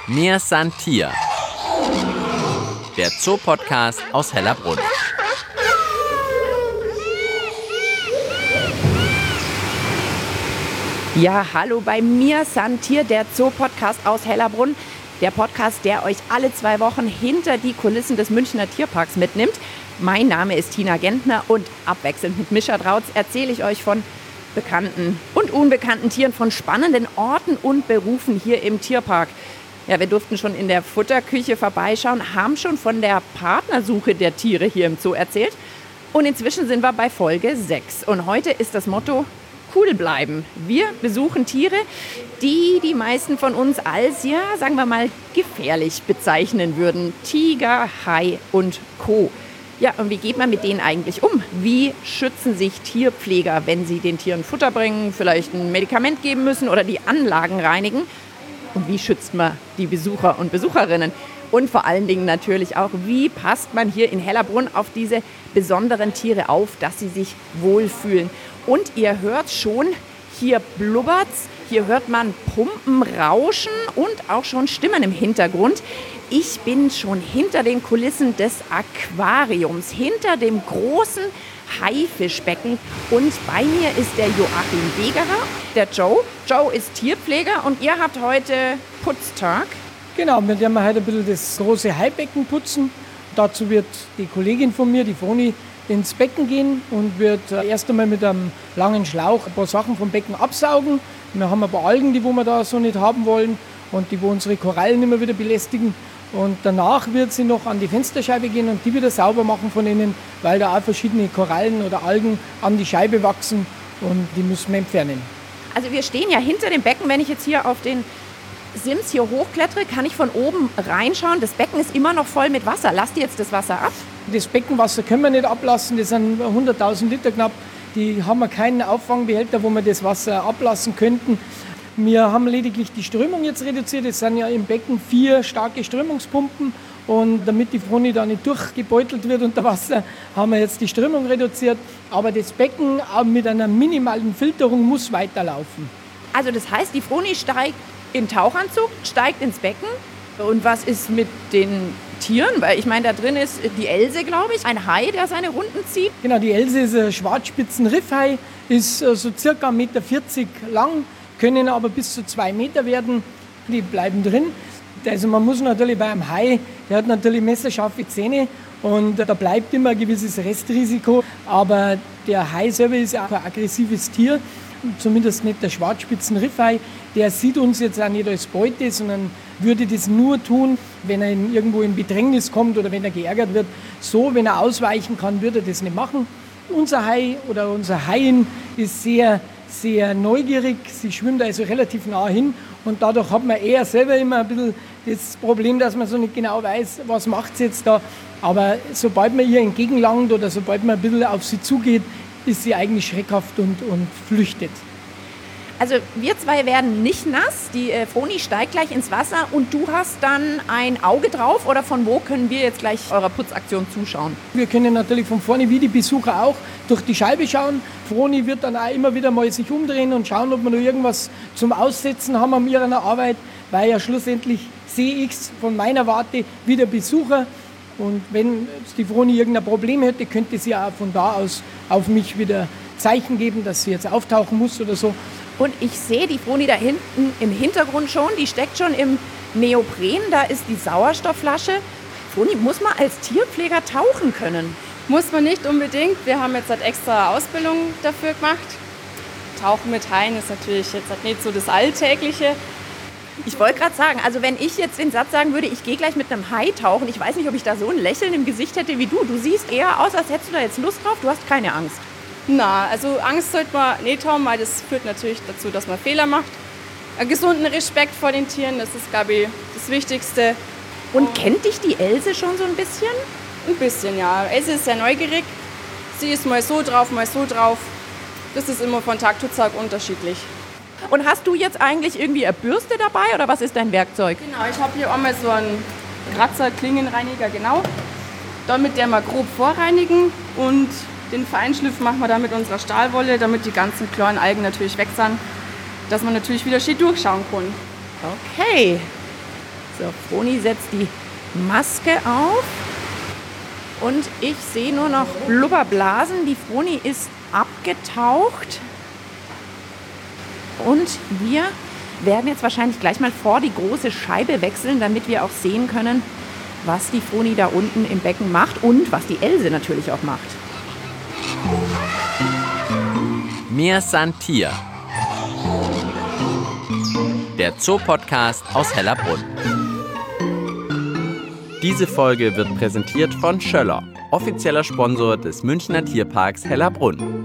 Mir san Tier, der Zoopodcast aus Hellerbrunn. Ja, hallo bei Mir san Tier, der Zoopodcast aus Hellerbrunn. Der Podcast, der euch alle 2 Wochen hinter die Kulissen des Münchner Tierparks mitnimmt. Mein Name ist Tina Gentner und abwechselnd mit Mischa Drautz erzähle ich euch von bekannten und unbekannten Tieren, von spannenden Orten und Berufen hier im Tierpark. Ja, wir durften schon in der Futterküche vorbeischauen, haben schon von der Partnersuche der Tiere hier im Zoo erzählt. Und inzwischen sind wir bei Folge 6. Und heute ist das Motto: cool bleiben. Wir besuchen Tiere, die die meisten von uns als, ja, sagen wir mal, gefährlich bezeichnen würden. Tiger, Hai und Co. Ja, und wie geht man mit denen eigentlich um? Wie schützen sich Tierpfleger, wenn sie den Tieren Futter bringen, vielleicht ein Medikament geben müssen oder die Anlagen reinigen? Und wie schützt man die Besucher und Besucherinnen? Und vor allen Dingen natürlich auch, wie passt man hier in Hellerbrunn auf diese besonderen Tiere auf, dass sie sich wohlfühlen? Und ihr hört schon, hier blubbert's, hier hört man Pumpen rauschen und auch schon Stimmen im Hintergrund. Ich bin schon hinter den Kulissen des Aquariums, hinter dem großen Haifischbecken. Und bei mir ist der Joachim Wegerer, der Joe. Joe ist Tierpfleger und ihr habt heute Putztag. Genau, wir werden heute ein bisschen das große Haibecken putzen. Dazu wird die Kollegin von mir, die Froni, ins Becken gehen und wird erst einmal mit einem langen Schlauch ein paar Sachen vom Becken absaugen. Wir haben ein paar Algen, die wir da so nicht haben wollen und die unsere Korallen immer wieder belästigen. Und danach wird sie noch an die Fensterscheibe gehen und die wieder sauber machen von innen, weil da auch verschiedene Korallen oder Algen an die Scheibe wachsen und die müssen wir entfernen. Also wir stehen ja hinter dem Becken. Wenn ich jetzt hier auf den Sims hier hochklettere, kann ich von oben reinschauen. Das Becken ist immer noch voll mit Wasser. Lasst ihr jetzt das Wasser ab? Das Beckenwasser können wir nicht ablassen, das sind 100.000 Liter knapp. Die haben wir keinen Auffangbehälter, wo wir das Wasser ablassen könnten. Wir haben lediglich die Strömung jetzt reduziert. Es sind ja im Becken 4 starke Strömungspumpen. Und damit die Froni da nicht durchgebeutelt wird unter Wasser, haben wir jetzt die Strömung reduziert. Aber das Becken mit einer minimalen Filterung muss weiterlaufen. Also das heißt, die Froni steigt in Tauchanzug, steigt ins Becken. Und was ist mit den Tieren? Weil ich meine, da drin ist die Else, glaube ich, ein Hai, der seine Runden zieht. Genau, die Else ist ein Schwarzspitzen-Riffhai, ist so circa 1,40 Meter lang, können aber bis zu 2 Meter werden. Die bleiben drin. Also man muss natürlich bei einem Hai, der hat natürlich messerscharfe Zähne und da bleibt immer ein gewisses Restrisiko. Aber der Hai selber ist auch ein aggressives Tier, zumindest nicht der Schwarzspitzen-Riffhai. Der sieht uns jetzt auch nicht als Beute, sondern würde das nur tun, wenn er irgendwo in Bedrängnis kommt oder wenn er geärgert wird. So, wenn er ausweichen kann, würde er das nicht machen. Unser Hai oder unser Haien ist sehr, sehr neugierig. Sie schwimmt also relativ nah hin und dadurch hat man eher selber immer ein bisschen das Problem, dass man so nicht genau weiß, was macht sie jetzt da. Aber sobald man ihr entgegenlangt oder sobald man ein bisschen auf sie zugeht, ist sie eigentlich schreckhaft und flüchtet. Also wir 2 werden nicht nass, die Froni steigt gleich ins Wasser und du hast dann ein Auge drauf, oder von wo können wir jetzt gleich eurer Putzaktion zuschauen? Wir können natürlich von vorne wie die Besucher auch durch die Scheibe schauen. Froni wird dann auch immer wieder mal sich umdrehen und schauen, ob wir noch irgendwas zum Aussetzen haben an ihrer Arbeit, weil ja schlussendlich sehe ich es von meiner Warte wie der Besucher. Und wenn die Froni irgendein Problem hätte, könnte sie auch von da aus auf mich wieder Zeichen geben, dass sie jetzt auftauchen muss oder so. Und ich sehe die Froni da hinten im Hintergrund schon, die steckt schon im Neopren, da ist die Sauerstoffflasche. Froni, muss man als Tierpfleger tauchen können? Muss man nicht unbedingt, wir haben jetzt halt extra Ausbildung dafür gemacht. Tauchen mit Haien ist natürlich jetzt halt nicht so das Alltägliche. Ich wollte gerade sagen, also wenn ich jetzt den Satz sagen würde, ich gehe gleich mit einem Hai tauchen, ich weiß nicht, ob ich da so ein Lächeln im Gesicht hätte wie du. Du siehst eher aus, als hättest du da jetzt Lust drauf, du hast keine Angst. Na, also Angst sollte man nicht haben, weil das führt natürlich dazu, dass man Fehler macht. Einen gesunden Respekt vor den Tieren, das ist, glaube ich, das Wichtigste. Und kennt dich die Else schon so ein bisschen? Ein bisschen, ja. Else ist sehr neugierig. Sie ist mal so drauf, mal so drauf. Das ist immer von Tag zu Tag unterschiedlich. Und hast du jetzt eigentlich irgendwie eine Bürste dabei oder was ist dein Werkzeug? Genau, ich habe hier einmal so einen Kratzer, Klingenreiniger, genau. Damit der mal grob vorreinigen und den Feinschliff machen wir dann mit unserer Stahlwolle, damit die ganzen kleinen Algen natürlich weg sind, dass man natürlich wieder schön durchschauen kann. Okay. So, Froni setzt die Maske auf und ich sehe nur noch Blubberblasen. Die Froni ist abgetaucht und wir werden jetzt wahrscheinlich gleich mal vor die große Scheibe wechseln, damit wir auch sehen können, was die Froni da unten im Becken macht und was die Else natürlich auch macht. Mir san Tier. Der Zoopodcast aus Hellerbrunn. Diese Folge wird präsentiert von Schöller, offizieller Sponsor des Münchner Tierparks Hellerbrunn.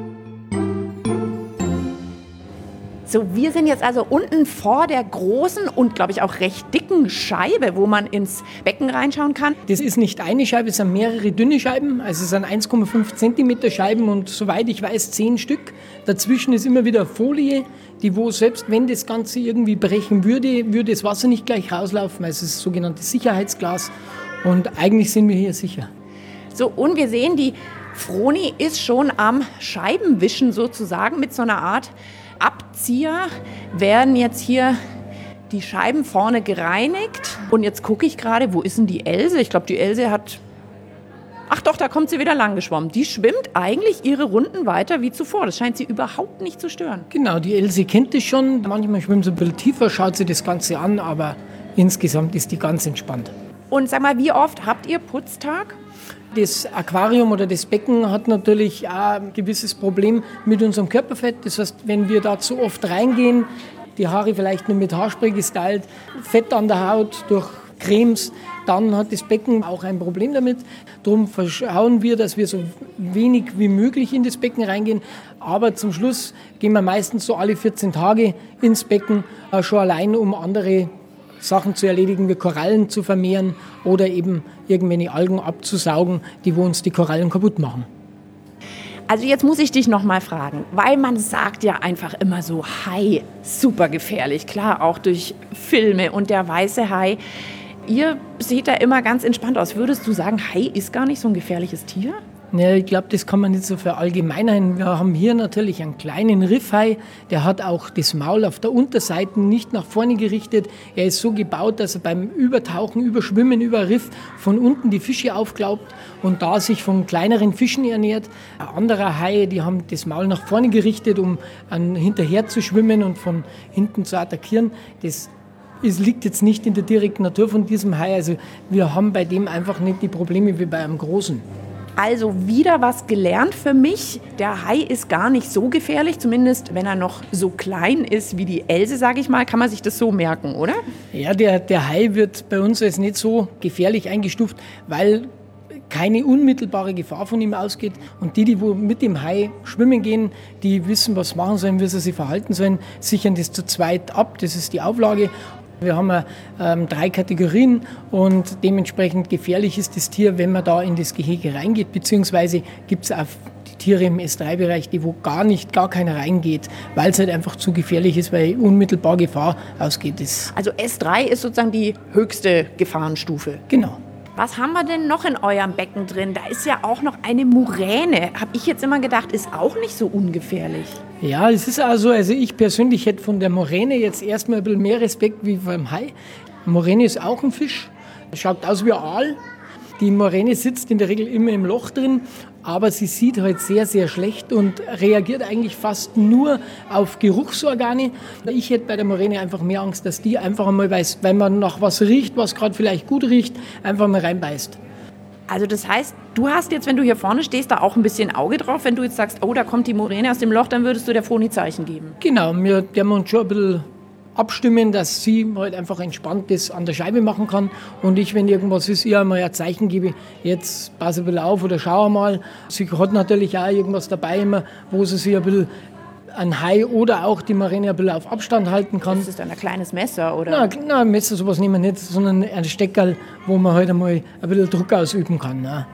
So, wir sind jetzt also unten vor der großen und, glaube ich, auch recht dicken Scheibe, wo man ins Becken reinschauen kann. Das ist nicht eine Scheibe, es sind mehrere dünne Scheiben. Also es sind 1,5 cm Scheiben und soweit ich weiß 10 Stück. Dazwischen ist immer wieder Folie, die wo selbst wenn das Ganze irgendwie brechen würde, würde das Wasser nicht gleich rauslaufen. Also es ist das sogenannte Sicherheitsglas und eigentlich sind wir hier sicher. So, und wir sehen, die Froni ist schon am Scheibenwischen sozusagen mit so einer Art Abzieher. Werden jetzt hier die Scheiben vorne gereinigt. Und jetzt gucke ich gerade, wo ist denn die Else? Ich glaube, die Else hat... Ach doch, da kommt sie wieder lang geschwommen. Die schwimmt eigentlich ihre Runden weiter wie zuvor. Das scheint sie überhaupt nicht zu stören. Genau, die Else kennt das schon. Manchmal schwimmt sie ein bisschen tiefer, schaut sie das Ganze an, aber insgesamt ist die ganz entspannt. Und sag mal, wie oft habt ihr Putztag? Das Aquarium oder das Becken hat natürlich auch ein gewisses Problem mit unserem Körperfett. Das heißt, wenn wir da zu oft reingehen, die Haare vielleicht nur mit Haarspray gestylt, Fett an der Haut durch Cremes, dann hat das Becken auch ein Problem damit. Darum schauen wir, dass wir so wenig wie möglich in das Becken reingehen. Aber zum Schluss gehen wir meistens so alle 14 Tage ins Becken, schon allein um andere Sachen zu erledigen, wie Korallen zu vermehren oder eben irgendwelche Algen abzusaugen, die wo uns die Korallen kaputt machen. Also jetzt muss ich dich noch mal fragen, weil man sagt ja einfach immer so, Hai, super gefährlich, klar, auch durch Filme und der weiße Hai. Ihr seht da immer ganz entspannt aus. Würdest du sagen, Hai ist gar nicht so ein gefährliches Tier? Ja, ich glaube, das kann man nicht so verallgemeinern. Wir haben hier natürlich einen kleinen Riffhai, der hat auch das Maul auf der Unterseite nicht nach vorne gerichtet. Er ist so gebaut, dass er beim Übertauchen, Überschwimmen über Riff von unten die Fische aufglaubt und da sich von kleineren Fischen ernährt. Andere Haie, die haben das Maul nach vorne gerichtet, um hinterher zu schwimmen und von hinten zu attackieren. Es liegt jetzt nicht in der direkten Natur von diesem Hai. Also wir haben bei dem einfach nicht die Probleme wie bei einem großen. Also wieder was gelernt für mich. Der Hai ist gar nicht so gefährlich, zumindest wenn er noch so klein ist wie die Else, sage ich mal. Kann man sich das so merken, oder? Ja, der Hai wird bei uns als nicht so gefährlich eingestuft, weil keine unmittelbare Gefahr von ihm ausgeht. Und die wo mit dem Hai schwimmen gehen, die wissen, was machen sollen, wie sie sich verhalten sollen, sichern das zu zweit ab. Das ist die Auflage. Wir haben 3 Kategorien und dementsprechend gefährlich ist das Tier, wenn man da in das Gehege reingeht, beziehungsweise gibt es auch die Tiere im S3-Bereich, wo gar keiner reingeht, weil es halt einfach zu gefährlich ist, weil unmittelbar Gefahr ausgeht. Also S3 ist sozusagen die höchste Gefahrenstufe. Genau. Was haben wir denn noch in eurem Becken drin? Da ist ja auch noch eine Muräne. Habe ich jetzt immer gedacht, ist auch nicht so ungefährlich. Ja, es ist also ich persönlich hätte von der Muräne jetzt erstmal ein bisschen mehr Respekt wie vom Hai. Muräne ist auch ein Fisch, schaut aus wie ein Aal. Die Muräne sitzt in der Regel immer im Loch drin, aber sie sieht halt sehr, sehr schlecht und reagiert eigentlich fast nur auf Geruchsorgane. Ich hätte bei der Muräne einfach mehr Angst, dass die einfach einmal weiß, wenn man nach was riecht, was gerade vielleicht gut riecht, einfach mal reinbeißt. Also das heißt, du hast jetzt, wenn du hier vorne stehst, da auch ein bisschen Auge drauf. Wenn du jetzt sagst, oh, da kommt die Muräne aus dem Loch, dann würdest du der Froni Zeichen geben. Genau, wir werden uns schon ein bisschen abstimmen, dass sie halt einfach entspannt das an der Scheibe machen kann. Und ich, wenn irgendwas ist, ihr mal ein Zeichen gebe, jetzt pass ein bisschen auf oder schau mal. Sie hat natürlich auch irgendwas dabei immer, wo sie sich ein bisschen ein Hai oder auch die Muräne ein bisschen auf Abstand halten kann. Das ist dann ein kleines Messer, oder? Nein, ein Messer, sowas nehmen wir nicht, sondern ein Steckerl, wo man halt einmal ein bisschen Druck ausüben kann. Ne?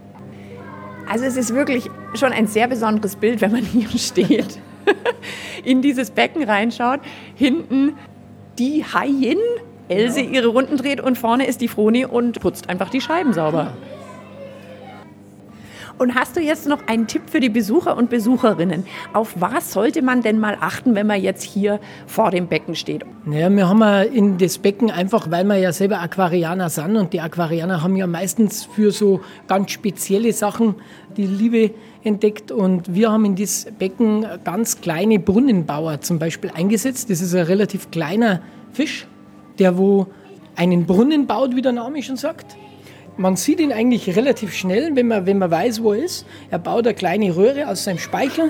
Also es ist wirklich schon ein sehr besonderes Bild, wenn man hier steht, in dieses Becken reinschaut, hinten die Haiin, Else, ihre Runden dreht und vorne ist die Froni und putzt einfach die Scheiben sauber. Und hast du jetzt noch einen Tipp für die Besucher und Besucherinnen? Auf was sollte man denn mal achten, wenn man jetzt hier vor dem Becken steht? Naja, wir haben ja in das Becken einfach, weil wir ja selber Aquarianer sind und die Aquarianer haben ja meistens für so ganz spezielle Sachen die Liebe entdeckt und wir haben in das Becken ganz kleine Brunnenbauer zum Beispiel eingesetzt. Das ist ein relativ kleiner Fisch, der wo einen Brunnen baut, wie der Name schon sagt. Man sieht ihn eigentlich relativ schnell, wenn man weiß, wo er ist. Er baut eine kleine Röhre aus seinem Speichel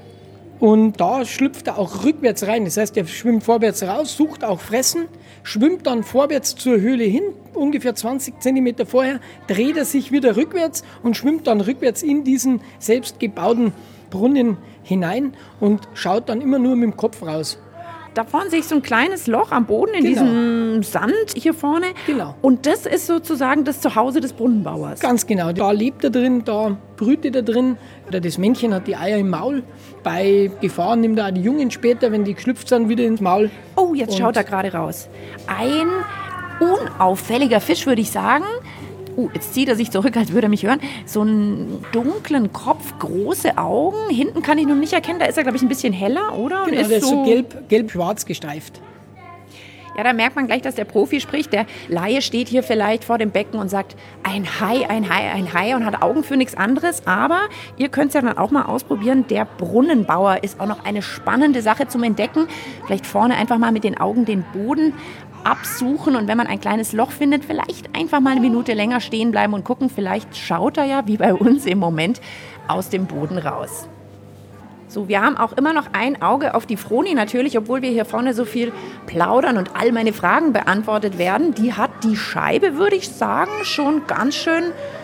und da schlüpft er auch rückwärts rein. Das heißt, er schwimmt vorwärts raus, sucht auch Fressen, schwimmt dann vorwärts zur Höhle hin, ungefähr 20 Zentimeter vorher, dreht er sich wieder rückwärts und schwimmt dann rückwärts in diesen selbst gebauten Brunnen hinein und schaut dann immer nur mit dem Kopf raus. Da vorne sehe ich so ein kleines Loch am Boden in diesem Sand hier vorne. Genau. Und das ist sozusagen das Zuhause des Brunnenbauers. Ganz genau. Da lebt er drin, da brütet er drin. Oder das Männchen hat die Eier im Maul. Bei Gefahr nimmt er auch die Jungen später, wenn die geschlüpft sind, wieder ins Maul. Oh, jetzt schaut er gerade raus. Ein unauffälliger Fisch, würde ich sagen. Jetzt zieht er sich zurück, als würde er mich hören. So einen dunklen Kopf, große Augen. Hinten kann ich noch nicht erkennen. Da ist er, glaube ich, ein bisschen heller, oder? Genau, der ist so gelb-schwarz gestreift. Ja, da merkt man gleich, dass der Profi spricht. Der Laie steht hier vielleicht vor dem Becken und sagt, ein Hai, ein Hai, ein Hai und hat Augen für nichts anderes. Aber ihr könnt es ja dann auch mal ausprobieren. Der Brunnenbauer ist auch noch eine spannende Sache zum Entdecken. Vielleicht vorne einfach mal mit den Augen den Boden absuchen und wenn man ein kleines Loch findet, vielleicht einfach mal eine Minute länger stehen bleiben und gucken. Vielleicht schaut er ja, wie bei uns im Moment, aus dem Boden raus. So, wir haben auch immer noch ein Auge auf die Froni natürlich, obwohl wir hier vorne so viel plaudern und all meine Fragen beantwortet werden. Die hat die Scheibe, würde ich sagen, schon ganz schön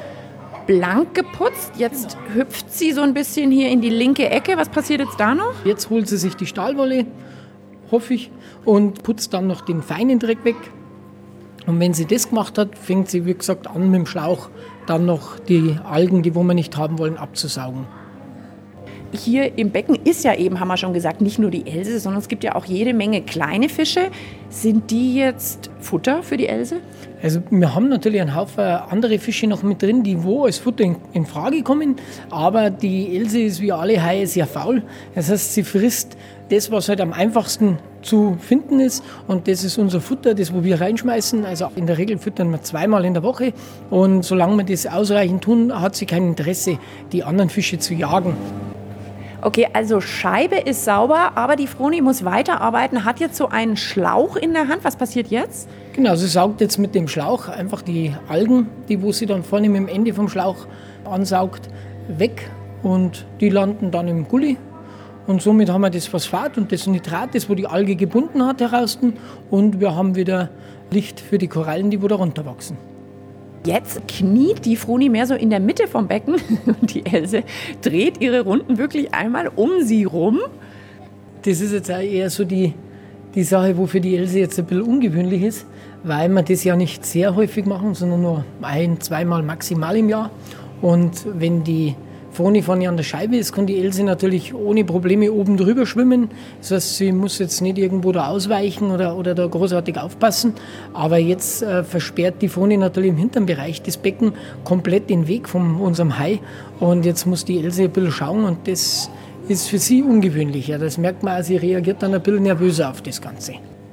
blank geputzt. Jetzt hüpft sie so ein bisschen hier in die linke Ecke. Was passiert jetzt da noch? Jetzt holt sie sich die Stahlwolle, hoffe ich, und putzt dann noch den feinen Dreck weg. Und wenn sie das gemacht hat, fängt sie, wie gesagt, an mit dem Schlauch dann noch die Algen, die wir nicht haben wollen, abzusaugen. Hier im Becken ist ja eben, haben wir schon gesagt, nicht nur die Else, sondern es gibt ja auch jede Menge kleine Fische. Sind die jetzt Futter für die Else? Also wir haben natürlich einen Haufen andere Fische noch mit drin, die wo als Futter in Frage kommen. Aber die Else ist wie alle Haie sehr faul. Das heißt, sie frisst das, was halt am einfachsten zu finden ist. Und das ist unser Futter, das wo wir reinschmeißen. Also in der Regel füttern wir 2-mal in der Woche. Und solange wir das ausreichend tun, hat sie kein Interesse, die anderen Fische zu jagen. Okay, also Scheibe ist sauber, aber die Froni muss weiterarbeiten, hat jetzt so einen Schlauch in der Hand. Was passiert jetzt? Genau, sie saugt jetzt mit dem Schlauch einfach die Algen, die wo sie dann vorne mit dem Ende vom Schlauch ansaugt, weg und die landen dann im Gully. Und somit haben wir das Phosphat und das Nitrat, das wo die Alge gebunden hat, heraus und wir haben wieder Licht für die Korallen, die wo da runterwachsen. Jetzt kniet die Froni mehr so in der Mitte vom Becken und die Else dreht ihre Runden wirklich einmal um sie rum. Das ist jetzt auch eher so die Sache, wo für die Else jetzt ein bisschen ungewöhnlich ist, weil wir das ja nicht sehr häufig machen, sondern nur 1-2 Mal maximal im Jahr. Und wenn die Froni vorne an der Scheibe ist, kann die Else natürlich ohne Probleme oben drüber schwimmen. Das heißt, sie muss jetzt nicht irgendwo da ausweichen oder da großartig aufpassen. Aber jetzt versperrt die Froni natürlich im hinteren Bereich des Becken komplett den Weg von unserem Hai. Und jetzt muss die Else ein bisschen schauen und das ist für sie ungewöhnlich. Ja, das merkt man, sie reagiert dann ein bisschen nervöser auf das Ganze.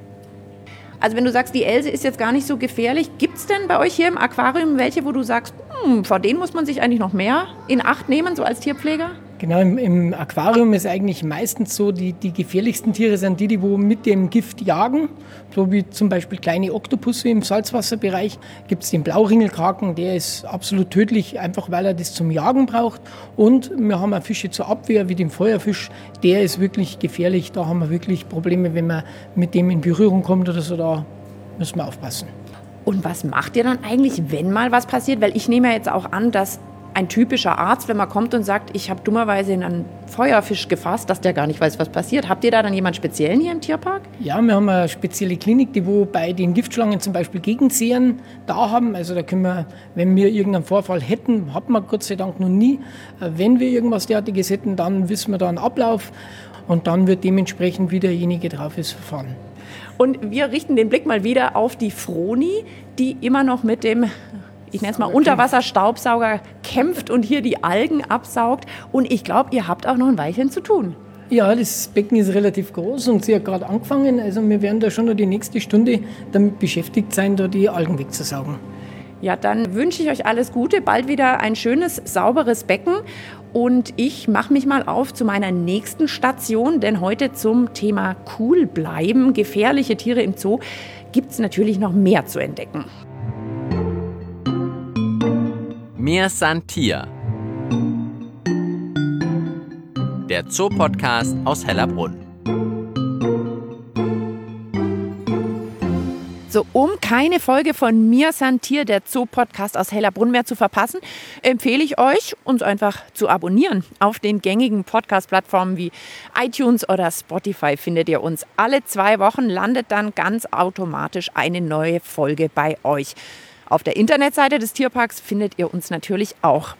Also wenn du sagst, die Else ist jetzt gar nicht so gefährlich, gibt es denn bei euch hier im Aquarium welche, wo du sagst, vor denen muss man sich eigentlich noch mehr in Acht nehmen, so als Tierpfleger? Genau, im Aquarium ist eigentlich meistens so, die gefährlichsten Tiere sind die wo mit dem Gift jagen. So wie zum Beispiel kleine Oktopusse im Salzwasserbereich. Gibt es den Blauringelkraken, der ist absolut tödlich, einfach weil er das zum Jagen braucht. Und wir haben auch Fische zur Abwehr, wie den Feuerfisch. Der ist wirklich gefährlich, da haben wir wirklich Probleme, wenn man mit dem in Berührung kommt oder so, da müssen wir aufpassen. Und was macht ihr dann eigentlich, wenn mal was passiert? Weil ich nehme ja jetzt auch an, dass ein typischer Arzt, wenn man kommt und sagt, ich habe dummerweise in einen Feuerfisch gefasst, dass der gar nicht weiß, was passiert. Habt ihr da dann jemanden Speziellen hier im Tierpark? Ja, wir haben eine spezielle Klinik, die wo bei den Giftschlangen zum Beispiel Gegensehern da haben. Also da können wir, wenn wir irgendeinen Vorfall hätten, hat man Gott sei Dank noch nie. Wenn wir irgendwas derartiges hätten, dann wissen wir da einen Ablauf und dann wird dementsprechend, wie derjenige drauf ist, verfahren. Und wir richten den Blick mal wieder auf die Froni, die immer noch mit dem ich nenne es mal Unterwasserstaubsauger kämpft und hier die Algen absaugt. Und ich glaube, ihr habt auch noch ein Weilchen zu tun. Ja, das Becken ist relativ groß und sie hat gerade angefangen. Also wir werden da schon noch die nächste Stunde damit beschäftigt sein, da die Algen wegzusaugen. Ja, dann wünsche ich euch alles Gute, bald wieder ein schönes, sauberes Becken. Und ich mache mich mal auf zu meiner nächsten Station, denn heute zum Thema cool bleiben, gefährliche Tiere im Zoo, gibt es natürlich noch mehr zu entdecken. Mir san Tier. Der Zoo-Podcast aus Hellerbrunn. So, um keine Folge von Mir san Tier, der Zoo-Podcast aus Hellerbrunn mehr zu verpassen, empfehle ich euch, uns einfach zu abonnieren. Auf den gängigen Podcast-Plattformen wie iTunes oder Spotify findet ihr uns. Alle 2 Wochen landet dann ganz automatisch eine neue Folge bei euch. Auf der Internetseite des Tierparks findet ihr uns natürlich auch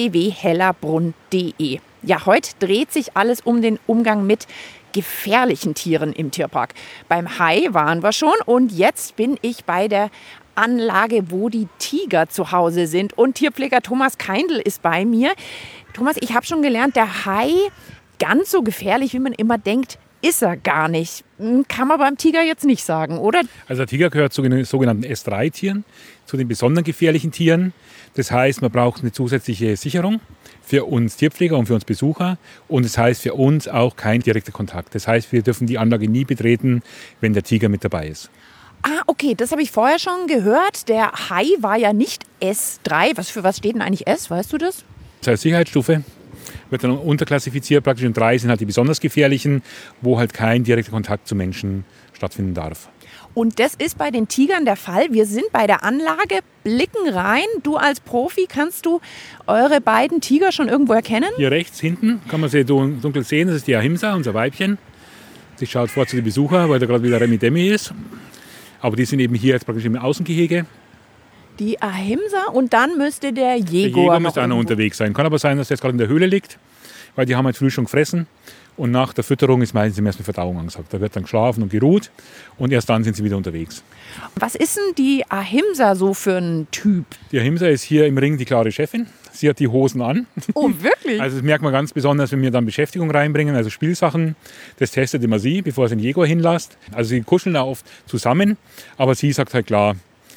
www.hellerbrunn.de. Ja, heute dreht sich alles um den Umgang mit gefährlichen Tieren im Tierpark. Beim Hai waren wir schon und jetzt bin ich bei der Anlage, wo die Tiger zu Hause sind. Und Tierpfleger Thomas Keindl ist bei mir. Thomas, ich habe schon gelernt, der Hai, ganz so gefährlich, wie man immer denkt, ist er gar nicht. Kann man beim Tiger jetzt nicht sagen, oder? Also der Tiger gehört zu den sogenannten S3-Tieren, zu den besonders gefährlichen Tieren. Das heißt, man braucht eine zusätzliche Sicherung für uns Tierpfleger und für uns Besucher. Und das heißt für uns auch kein direkter Kontakt. Das heißt, wir dürfen die Anlage nie betreten, wenn der Tiger mit dabei ist. Ah, okay, das habe ich vorher schon gehört. Der Hai war ja nicht S3. Für was steht denn eigentlich S? Weißt du das? Das heißt Sicherheitsstufe. Wird dann unterklassifiziert. Praktisch in 3 sind halt die besonders gefährlichen, wo halt kein direkter Kontakt zu Menschen stattfinden darf. Und das ist bei den Tigern der Fall. Wir sind bei der Anlage, blicken rein. Du als Profi, kannst du eure beiden Tiger schon irgendwo erkennen? Hier rechts hinten kann man sie dunkel sehen. Das ist die Ahimsa, unser Weibchen. Sie schaut vor zu den Besuchern, weil da gerade wieder Remi Demi ist. Aber die sind eben hier jetzt praktisch im Außengehege. Die Ahimsa und dann müsste der Jegor. Der Jegor müsste auch noch unterwegs sein. Kann aber sein, dass der jetzt gerade in der Höhle liegt, weil die haben halt früh schon gefressen. Und nach der Fütterung ist meistens im ersten Verdauung angesagt. Da wird dann geschlafen und geruht und erst dann sind sie wieder unterwegs. Was ist denn die Ahimsa so für ein Typ? Die Ahimsa ist hier im Ring die klare Chefin. Sie hat die Hosen an. Oh, wirklich? Also das merkt man ganz besonders, wenn wir dann Beschäftigung reinbringen, also Spielsachen. Das testet immer sie, bevor sie den Jegor hinlässt. Also sie kuscheln auch oft zusammen, aber sie sagt halt klar,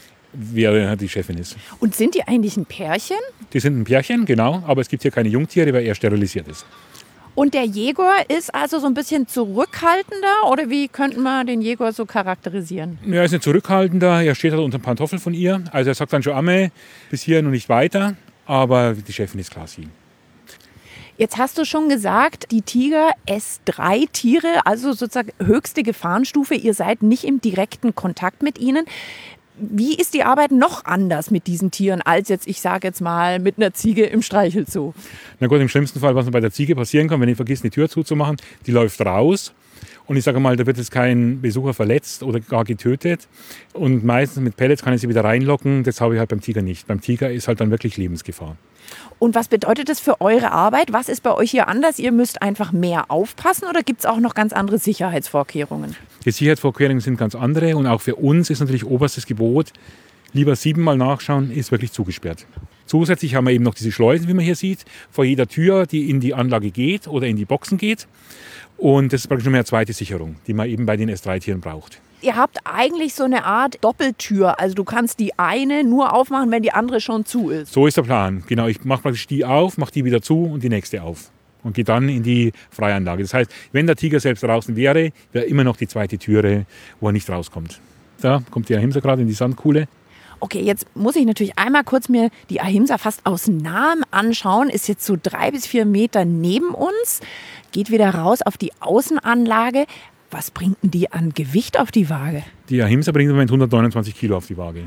wer die Chefin ist. Und sind die eigentlich ein Pärchen? Die sind ein Pärchen, genau, aber es gibt hier keine Jungtiere, weil er sterilisiert ist. Und der Jegor ist also so ein bisschen zurückhaltender oder wie könnten wir den Jegor so charakterisieren? Er ist nicht zurückhaltender, er steht halt unter dem Pantoffel von ihr. Also er sagt dann schon einmal, bis hier und nicht weiter, aber die Chefin ist klar sie. Jetzt hast du schon gesagt, die Tiger S3-Tiere, also sozusagen höchste Gefahrenstufe, ihr seid nicht im direkten Kontakt mit ihnen. Wie ist die Arbeit noch anders mit diesen Tieren als jetzt, ich sage jetzt mal, mit einer Ziege im Streichelzoo? Na gut, im schlimmsten Fall, was bei der Ziege passieren kann, wenn ich vergesse, die Tür zuzumachen, die läuft raus. Und ich sage mal, da wird jetzt kein Besucher verletzt oder gar getötet. Und meistens mit Pellets kann ich sie wieder reinlocken. Das habe ich halt beim Tiger nicht. Beim Tiger ist halt dann wirklich Lebensgefahr. Und was bedeutet das für eure Arbeit? Was ist bei euch hier anders? Ihr müsst einfach mehr aufpassen oder gibt es auch noch ganz andere Sicherheitsvorkehrungen? Die Sicherheitsvorkehrungen sind ganz andere und auch für uns ist natürlich oberstes Gebot, lieber 7-mal nachschauen, ist wirklich zugesperrt. Zusätzlich haben wir eben noch diese Schleusen, wie man hier sieht, vor jeder Tür, die in die Anlage geht oder in die Boxen geht. Und das ist praktisch noch eine zweite Sicherung, die man eben bei den S3-Tieren braucht. Ihr habt eigentlich so eine Art Doppeltür. Also du kannst die eine nur aufmachen, wenn die andere schon zu ist. So ist der Plan. Genau, ich mache praktisch die auf, mache die wieder zu und die nächste auf. Und gehe dann in die Freianlage. Das heißt, wenn der Tiger selbst draußen wäre, wäre immer noch die zweite Türe, wo er nicht rauskommt. Da kommt die Ahimsa gerade in die Sandkuhle. Okay, jetzt muss ich natürlich einmal kurz mir die Ahimsa fast aus Nahem anschauen. Ist jetzt so 3 bis 4 Meter neben uns. Geht wieder raus auf die Außenanlage. Was bringt denn die an Gewicht auf die Waage? Die Ahimsa bringt im Moment 129 Kilo auf die Waage.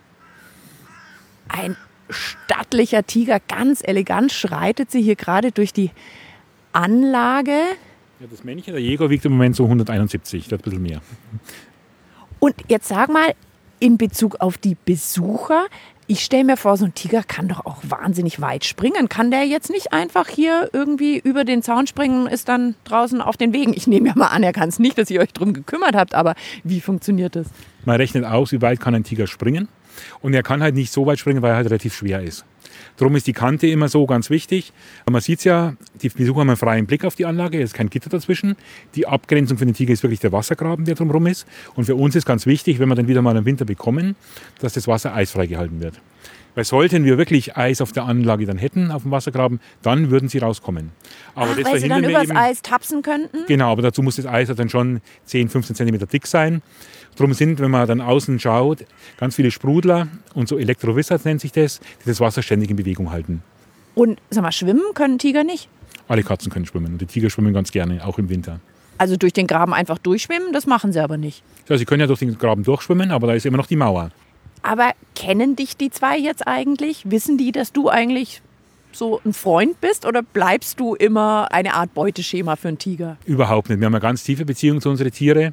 Ein stattlicher Tiger, ganz elegant schreitet sie hier gerade durch die Anlage. Ja, das Männchen, der Jegor, wiegt im Moment so 171, das ein bisschen mehr. Und jetzt sag mal, in Bezug auf die Besucher, ich stelle mir vor, so ein Tiger kann doch auch wahnsinnig weit springen. Kann der jetzt nicht einfach hier irgendwie über den Zaun springen und ist dann draußen auf den Wegen? Ich nehme ja mal an, er kann es nicht, dass ihr euch darum gekümmert habt, aber wie funktioniert das? Man rechnet aus, wie weit kann ein Tiger springen. Und er kann halt nicht so weit springen, weil er halt relativ schwer ist. Darum ist die Kante immer so ganz wichtig. Man sieht es ja, die Besucher haben einen freien Blick auf die Anlage, es ist kein Gitter dazwischen. Die Abgrenzung für den Tiger ist wirklich der Wassergraben, der drumherum ist. Und für uns ist ganz wichtig, wenn wir dann wieder mal im Winter bekommen, dass das Wasser eisfrei gehalten wird. Weil sollten wir wirklich Eis auf der Anlage dann hätten, auf dem Wassergraben, dann würden sie rauskommen. Aber das weil sie dann übers Eis tapsen könnten? Genau, aber dazu muss das Eis dann schon 10, 15 cm dick sein. Darum sind, wenn man dann außen schaut, ganz viele Sprudler und so Elektro-Wizards nennt sich das, die das Wasser ständig in Bewegung halten. Und sag mal, schwimmen können Tiger nicht? Alle Katzen können schwimmen und die Tiger schwimmen ganz gerne, auch im Winter. Also durch den Graben einfach durchschwimmen, das machen sie aber nicht. Ja, sie können ja durch den Graben durchschwimmen, aber da ist immer noch die Mauer. Aber kennen dich die zwei jetzt eigentlich? Wissen die, dass du eigentlich so ein Freund bist oder bleibst du immer eine Art Beuteschema für einen Tiger? Überhaupt nicht. Wir haben eine ganz tiefe Beziehung zu unseren Tieren,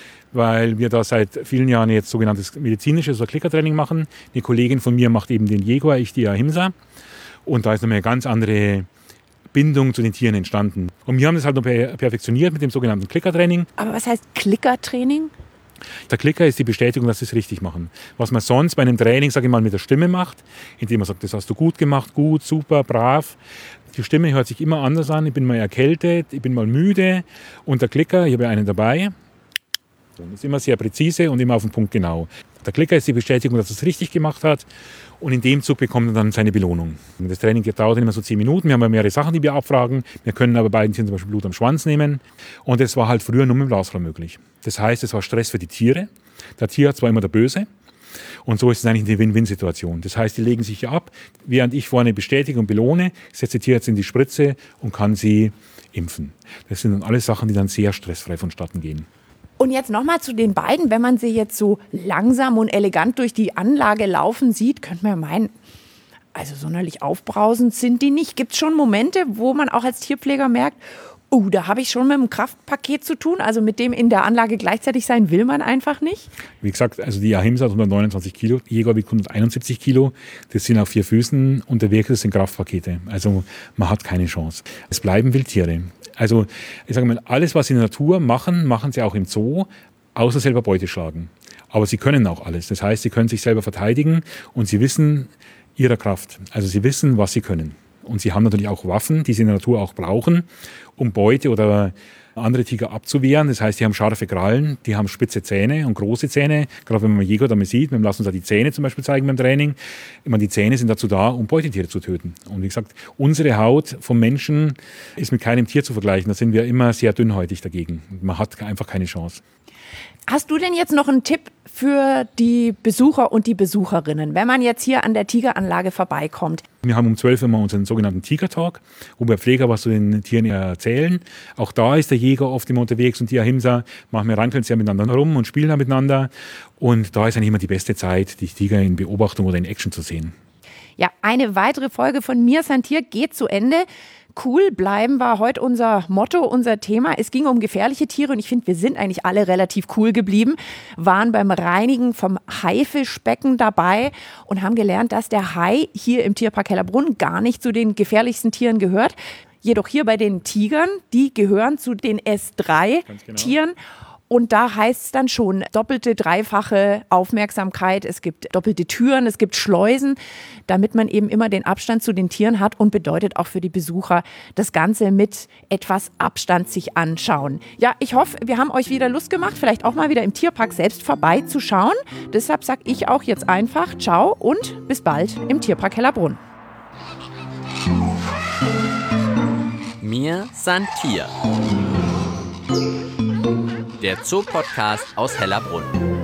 weil wir da seit vielen Jahren jetzt sogenanntes medizinisches oder Klickertraining machen. Eine Kollegin von mir macht eben den Jaguar, ich die Ahimsa. Und da ist nochmal eine ganz andere Bindung zu den Tieren entstanden. Und wir haben das halt noch perfektioniert mit dem sogenannten Klickertraining. Aber was heißt Klickertraining? Der Klicker ist die Bestätigung, dass sie es richtig machen. Was man sonst bei einem Training, sage ich mal, mit der Stimme macht, indem man sagt, das hast du gut gemacht, gut, super, brav. Die Stimme hört sich immer anders an. Ich bin mal erkältet, ich bin mal müde. Und der Klicker, ich habe ja einen dabei, das ist immer sehr präzise und immer auf den Punkt genau. Der Klicker ist die Bestätigung, dass er es richtig gemacht hat. Und in dem Zug bekommt er dann seine Belohnung. Das Training dauert immer so 10 Minuten. Wir haben ja mehrere Sachen, die wir abfragen. Wir können aber bei den Tieren zum Beispiel Blut am Schwanz nehmen. Und das war halt früher nur mit dem Blasrohr möglich. Das heißt, es war Stress für die Tiere. Der Tierarzt war immer der Böse. Und so ist es eigentlich eine Win-Win-Situation. Das heißt, die legen sich ja ab. Während ich vorne bestätige und belohne, setzt der Tierarzt in die Spritze und kann sie impfen. Das sind dann alles Sachen, die dann sehr stressfrei vonstatten gehen. Und jetzt nochmal zu den beiden. Wenn man sie jetzt so langsam und elegant durch die Anlage laufen sieht, könnte man ja meinen, also sonderlich aufbrausend sind die nicht. Gibt es schon Momente, wo man auch als Tierpfleger merkt, da habe ich schon mit einem Kraftpaket zu tun, also mit dem in der Anlage gleichzeitig sein will man einfach nicht? Wie gesagt, also die Ahimsa hat 129 Kilo, die Jaguar wiegt 171 Kilo. Das sind auf 4 Füßen unterwegs, das sind Kraftpakete. Also man hat keine Chance. Es bleiben Wildtiere. Also ich sage mal, alles, was sie in der Natur machen, machen sie auch im Zoo, außer selber Beute schlagen. Aber sie können auch alles. Das heißt, sie können sich selber verteidigen und sie wissen ihrer Kraft. Also sie wissen, was sie können. Und sie haben natürlich auch Waffen, die sie in der Natur auch brauchen, um Beute oder andere Tiger abzuwehren. Das heißt, die haben scharfe Krallen, die haben spitze Zähne und große Zähne. Gerade wenn man Jäger damit sieht, wir lassen uns da die Zähne zum Beispiel zeigen beim Training. Ich meine, die Zähne sind dazu da, um Beutetiere zu töten. Und wie gesagt, unsere Haut vom Menschen ist mit keinem Tier zu vergleichen. Da sind wir immer sehr dünnhäutig dagegen. Man hat einfach keine Chance. Hast du denn jetzt noch einen Tipp für die Besucher und die Besucherinnen, wenn man jetzt hier an der Tigeranlage vorbeikommt? Wir haben um 12 Uhr immer unseren sogenannten Tiger-Talk, wo wir Pfleger was zu den Tieren erzählen. Auch da ist der Jäger oft immer unterwegs und die Ahimsa machen wir rankeln sehr miteinander rum und spielen da miteinander. Und da ist eigentlich immer die beste Zeit, die Tiger in Beobachtung oder in Action zu sehen. Ja, eine weitere Folge von Mir ist ein Tier geht zu Ende. Cool bleiben war heute unser Motto, unser Thema. Es ging um gefährliche Tiere und ich finde, wir sind eigentlich alle relativ cool geblieben, waren beim Reinigen vom Haifischbecken dabei und haben gelernt, dass der Hai hier im Tierpark Hellerbrunn gar nicht zu den gefährlichsten Tieren gehört. Jedoch hier bei den Tigern, die gehören zu den S3-Tieren. Und da heißt es dann schon doppelte, dreifache Aufmerksamkeit. Es gibt doppelte Türen, es gibt Schleusen, damit man eben immer den Abstand zu den Tieren hat und bedeutet auch für die Besucher das Ganze mit etwas Abstand sich anschauen. Ja, ich hoffe, wir haben euch wieder Lust gemacht, vielleicht auch mal wieder im Tierpark selbst vorbeizuschauen. Deshalb sage ich auch jetzt einfach ciao und bis bald im Tierpark Hellerbrunn. Mir san Tier. Der Zoo-Podcast aus Hellerbrunn.